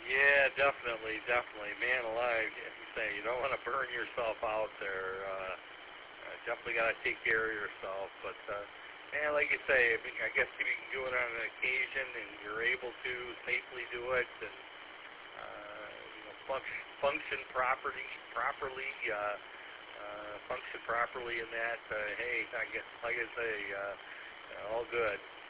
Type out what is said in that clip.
Yeah, definitely, definitely. Man alive, as you say, you don't want to burn yourself out there. Definitely got to take care of yourself. But, man, like you say, I guess if you can do it on an occasion and you're able to safely do it and, function properly in that, hey, I guess, like I say, all good.